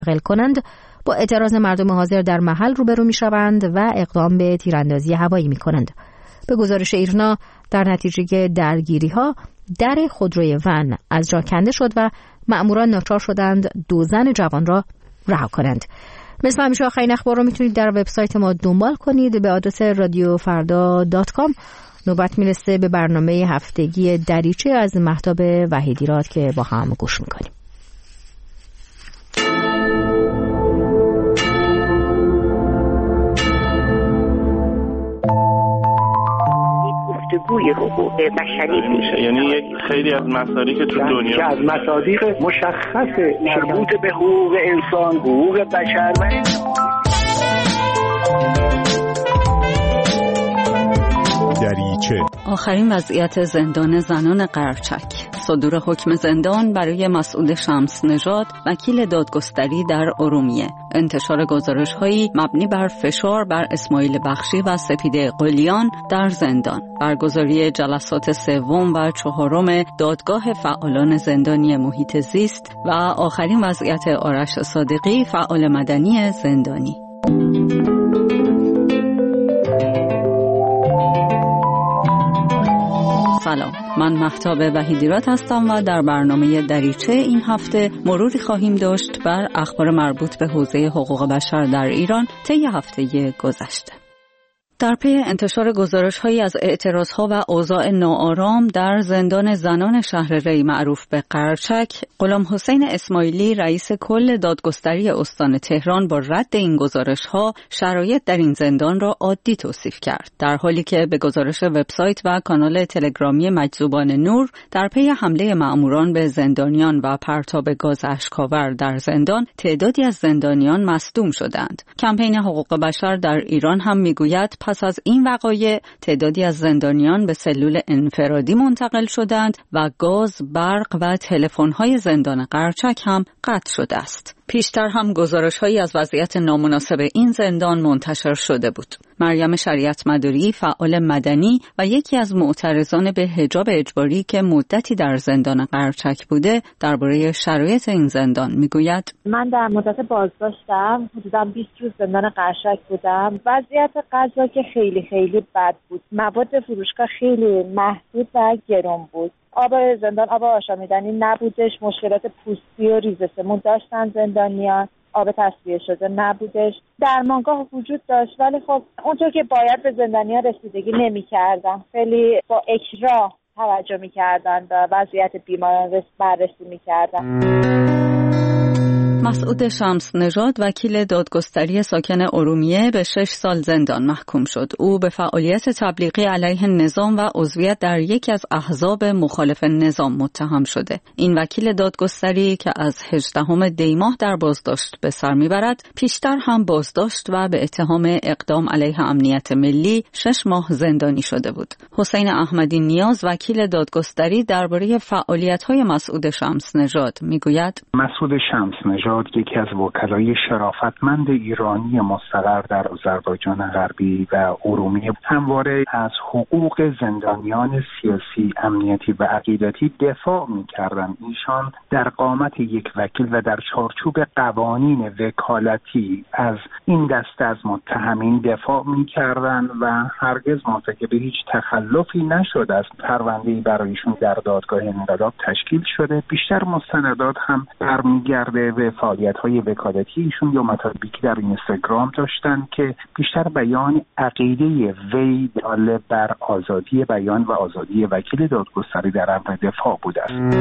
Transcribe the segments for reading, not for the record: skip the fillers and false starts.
منتقل کنند با اعتراض مردم حاضر در محل روبرو می‌شوند و اقدام به تیراندازی هوایی می‌کنند. به گزارش ایرنا در نتیجه درگیری‌ها در خودروی ون از جا کنده شد و مأموران ناچار شدند 2 زن جوان را رها کنند. مثل همیشه آخرین اخبار رو میتونید در وبسایت ما دنبال کنید به آدرس radiofarda.com. نوبت میرسه به برنامه هفتگی دریچه از مهتاب وحیدیراد که با هم گوش میکنیم. گفتگوی حقوق بشری میشه، یعنی یک خیلی از مصادیق تو دنیا که از مصادیق مشخص مربوط به حقوق انسان، حقوق بشر دریچه. آخرین وضعیت زندان زنان قرچک. صدور حکم زندان برای مسعود شمس نژاد وکیل دادگستری در ارومیه. انتشار گزارش‌هایی مبنی بر فشار بر اسماعیل بخشی و سپیده قلیان در زندان. برگزاری جلسات 3 و 4 دادگاه فعالان زندانی محیط زیست و آخرین وضعیت آرش صادقی فعال مدنی زندانی. سلام، من مهتاب وحیدیراد هستم و در برنامه دریچه این هفته مروری خواهیم داشت بر اخبار مربوط به حوزه حقوق بشر در ایران طی هفته گذشته. در پی انتشار گزارش‌هایی از اعتراضها و اوضاع ناآرام در زندان زنان شهر ری معروف به قرچک، غلام حسین اسماعیلی رئیس کل دادگستری استان تهران با رد این گزارش‌ها شرایط در این زندان را عادی توصیف کرد، در حالی که به گزارش وبسایت و کانال تلگرامی مجذوبان نور در پی حمله مأموران به زندانیان و پرتاب گاز اشک‌آور در زندان تعدادی از زندانیان مصدوم شدند. کمپین حقوق بشر در ایران هم می‌گوید پس از این وقایع تعدادی از زندانیان به سلول انفرادی منتقل شدند و گاز، برق و تلفن‌های زندان قرچک هم قطع شده است. پیشتر هم گزارش‌هایی از وضعیت نامناسب این زندان منتشر شده بود. مریم شریعت مداری فعال مدنی و یکی از معترضان به حجاب اجباری که مدتی در زندان قرچک بوده درباره شرایط این زندان میگوید: من در مدت بازداشتم حدوداً 20 روز زندان قرچک بودم. وضعیت غذا که خیلی بد بود. مواد فروشگاه خیلی محدود و گران بود. آب زندان آب آشامیدنی نبودش، مشکلات پوستی و ریزه سموم داشتن زندانیان، آب تصفیه شده نبودش، درمانگاه وجود داشت ولی خب اونطور که باید به زندانیان رسیدگی نمی‌کردن. خیلی با اکراه توجه می‌کردن و وضعیت بیماران بررسی می‌کردن. مسعود شمس نژاد وکیل دادگستری ساکن ارومیه به 6 سال زندان محکوم شد. او به فعالیت تبلیغی علیه نظام و عضویت در یکی از احزاب مخالف نظام متهم شده. این وکیل دادگستری که از 18 دی ماه در بازداشت به سر میبرد، پیشتر هم بازداشت و به اتهام اقدام علیه امنیت ملی 6 ماه زندانی شده بود. حسین احمدی نیاز وکیل دادگستری درباره فعالیت‌های مسعود شمس نژاد میگوید: مسعود شمس نژاد یکی از وکلای شرافتمند ایرانی مستقر در آذربایجان غربی و ارومیه همواره از حقوق زندانیان سیاسی، امنیتی و عقیدتی دفاع می‌کردند. ایشان در قامت یک وکیل و در چارچوب قوانین وکالتی از این دسته از متهمین دفاع می‌کردند و هرگز مرتکب هیچ تخلفی نشد. از پرونده‌ای برایشون در دادگاه انقلاب تشکیل شده. بیشتر مستندات هم برمیگرده به فعالیت‌های وکالتی ایشون یا مطالبی که در اینستاگرام داشتن که بیشتر بیان عقیده وی دال بر آزادی بیان و آزادی وکیل دادگستری در امر دفاع بوده است.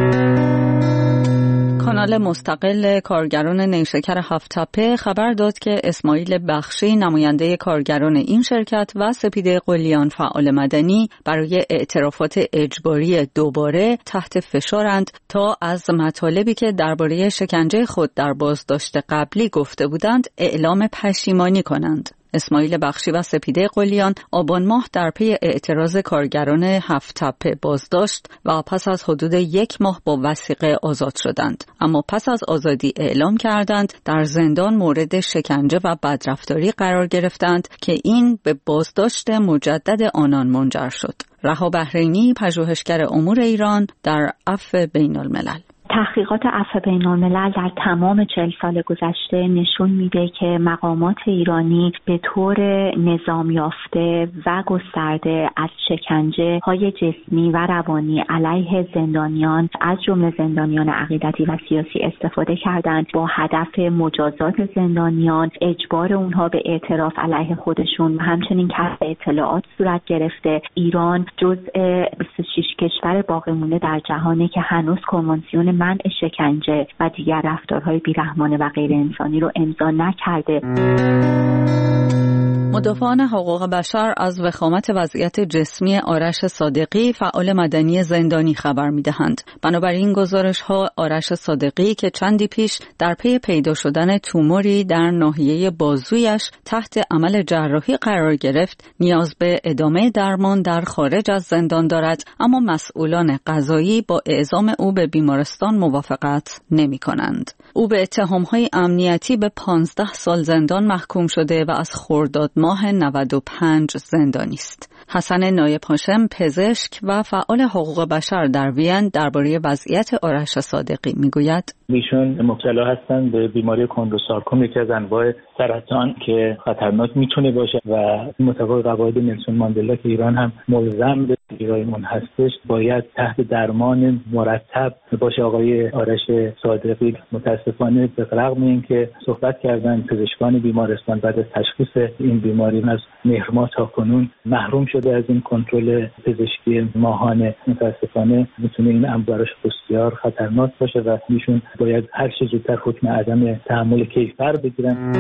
کانال مستقل کارگران نیشکر هفت‌تپه خبر داد که اسماعیل بخشی نماینده کارگران این شرکت و سپیده قلیان فعال مدنی برای اعترافات اجباری دوباره تحت فشارند تا از مطالبی که درباره شکنجه خود در بازداشت قبلی گفته بودند اعلام پشیمانی کنند. اسماعیل بخشی و سپیده قلیان آبان ماه در پی اعتراض کارگران هفت‌تپه بازداشت و پس از حدود 1 ماه با وثیقه آزاد شدند. اما پس از آزادی اعلام کردند در زندان مورد شکنجه و بدرفتاری قرار گرفتند که این به بازداشت مجدد آنان منجر شد. رها بحرینی، پژوهشگر امور ایران در عفو بین الملل: تحقیقات عفو بین‌الملل در تمام 40 سال گذشته نشون میده که مقامات ایرانی به طور نظام یافته و گسترده از شکنجه‌های جسمی و روانی علیه زندانیان از جمله زندانیان عقیدتی و سیاسی استفاده کردند با هدف مجازات زندانیان، اجبار اونها به اعتراف علیه خودشون و همچنین کسب اطلاعات صورت گرفته. ایران جزء 26 کشور باقی مونده در جهانی که هنوز کنوانسیون منع شکنجه و دیگر رفتارهای بیرحمانه و غیر انسانی رو امضا نکرده. مدافعان حقوق بشر از وخامت وضعیت جسمی آرش صادقی فعال مدنی زندانی خبر می‌دهند. بنابراین گزارش‌ها آرش صادقی که چندی پیش در پی پیدا شدن توموری در ناحیه بازویش تحت عمل جراحی قرار گرفت، نیاز به ادامه درمان در خارج از زندان دارد، اما مسئولان قضایی با اعزام او به بیمارستان موافقت نمی‌کنند. او به اتهام‌های امنیتی به 15 سال زندان محکوم شده و از خرداد ماه 95 زندانی است. حسن نایب هاشم پزشک و فعال حقوق بشر در وین درباره وضعیت آرش صادقی میگوید: ایشون مبتلا هستند به بیماری کندروسارکوم، یکی از انواع سرطان که خطرناک میتونه باشه و مطابق قواعد نلسون ماندلا که ایران هم ملزم به ایران اون هستش باید تحت درمان مرتب باشه. آقای آرش صادقی متاسفانه به رغم اینکه صحبت کردن پزشکان بیمارستان بعد از تشخیص این بیماری از مهر ماه تا کنون محروم شده از این کنترل پزشکی ماهانه. متاسفانه میتونه این امر براش بسیار خطرناک باشه و ایشون باید هر چه زودتر حکم عدم تحمل کیفر بگیرن.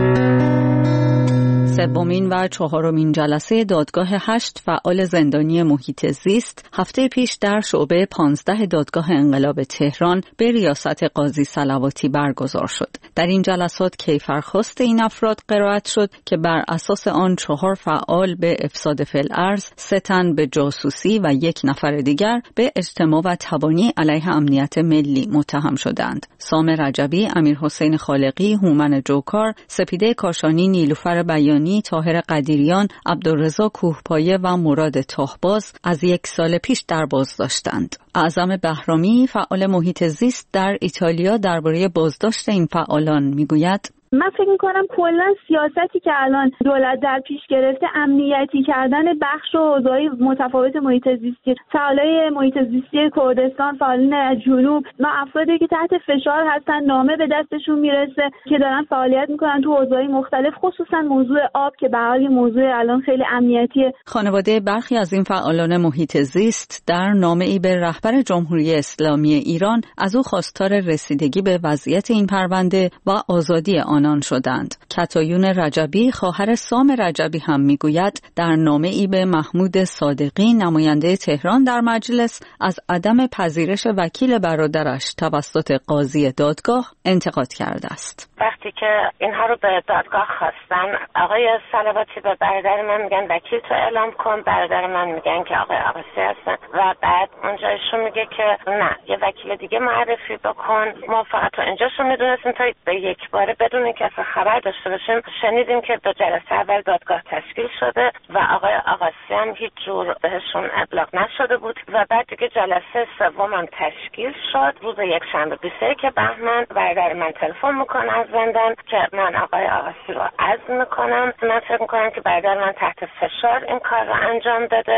سومین و چهارمین جلسه دادگاه 8 فعال زندانی محیط زیست هفته پیش در شعبه 15 دادگاه انقلاب تهران به ریاست قاضی صلواتی برگزار شد. در این جلسات کیفرخواست این افراد قرائت شد که بر اساس آن 4 فعال به افساد فی‌الارض، 3 تن به جاسوسی و 1 نفر دیگر به اجتماع و تبانی علیه امنیت ملی متهم شدند. سام رجبی، امیرحسین خالقی، هومن جوکار، سپیده کاشانی، نیلوفر بیانی، طاهر قدیریان، عبدالرضا کوهپایه و مراد تاهباز از 1 سال پیش در بازداشتند. اعظم بهرامی، فعال محیط زیست در ایتالیا درباره بازداشت این فعالان میگوید: من فکر میکنم کلا سیاستی که الان دولت در پیش گرفته امنیتی کردن بخش و حوزه‌های متفاوت محیط زیستی، فعالای محیط زیستی کردستان، فعالان جنوب و افرادی که تحت فشار هستن نامه به دستشون میرسه که دارن فعالیت میکنن تو حوزه‌های مختلف، خصوصا موضوع آب که به حال موضوع الان خیلی امنیتیه. خانواده برخی از این فعالان محیط زیست در نامه‌ای به رهبر جمهوری اسلامی ایران از او خواستار رسیدگی به وضعیت این پرونده و آزادی آنان شدند. کتایون رجبی، خواهر سام رجبی هم میگوید در نامه‌ای به محمود صادقی نماینده تهران در مجلس از عدم پذیرش وکیل برادرش توسط قاضی دادگاه انتقاد کرده است. وقتی که اینها رو به دادگاه خواستن، آقای صلواتی به برادر من میگن وکیل تو اعلام کن، برادر من میگن که آقای آقاسی هستن و بعد اونجا ایشون میگه که نه یه وکیل دیگه معرفی بکن. ما فقط تو اینجاشو میدونستیم تا به یک باره بدون اینکه اصلا خبر داشته باشیم شنیدیم که دو جلسه اول دادگاه تشکیل شده و آقای آقاسی هم هیچ جور بهشون ابلاغ نشده بود و بعد دیگه جلسه سوم هم تشکیل شد. روز یکشنبه 21 بهمن برادر من تلفن میکنه از زندان که من آقای آقاسی رو عزل میکنم. من فکر میکنم که برادر من تحت فشار این کار رو انجام داده.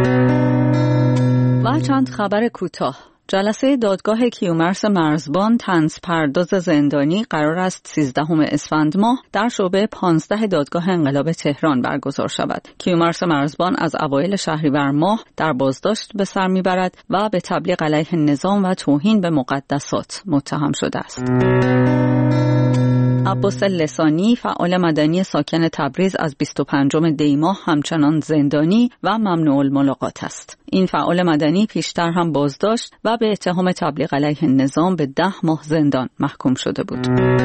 و چند خبر کوتاه. جلسه دادگاه کیومرث مرزبان طنز پرداز زندانی قرار است 13 اسفند ماه در شعبه 15 دادگاه انقلاب تهران برگزار شود. کیومرث مرزبان از اوایل شهریور ماه در بازداشت به سر میبرد و به تبلیغ علیه نظام و توهین به مقدسات متهم شده است. عباس لسانی، فعال مدنی ساکن تبریز، از 25 دی ماه همچنان زندانی و ممنوع الملاقات است. این فعال مدنی پیشتر هم بازداشت و به اتهام تبلیغ علیه نظام به 10 ماه زندان محکوم شده بود.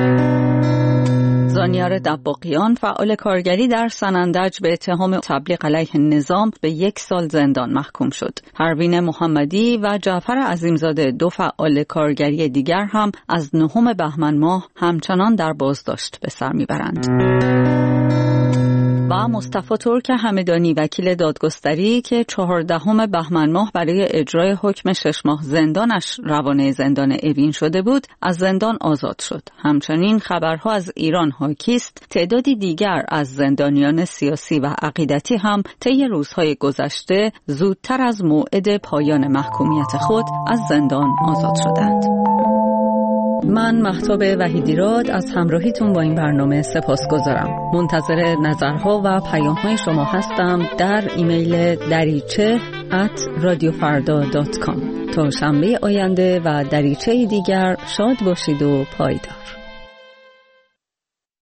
زانیار دباغیان، فعال کارگری در سنندج، به اتهام تبلیغ علیه نظام به 1 سال زندان محکوم شد. پروین محمدی و جعفر عظیمزاده، 2 فعال کارگری دیگر هم از 9 بهمن ماه همچنان در بازداشت به سر میبرند. و مصطفی ترک همدانی وکیل دادگستری که 14 بهمن ماه برای اجرای حکم 6 ماه زندانش روانه زندان اوین شده بود از زندان آزاد شد. همچنین خبرها از ایران حاکی است تعدادی دیگر از زندانیان سیاسی و عقیدتی هم طی روزهای گذشته زودتر از موعد پایان محکومیت خود از زندان آزاد شدند. من مهتاب وحیدیراد از همراهیتون با این برنامه سپاسگزارم. منتظر نظرها و پیام‌های شما هستم در ایمیل dariche@radiofarda.com. تا شنبه آینده و دریچه دیگر شاد باشید و پایدار.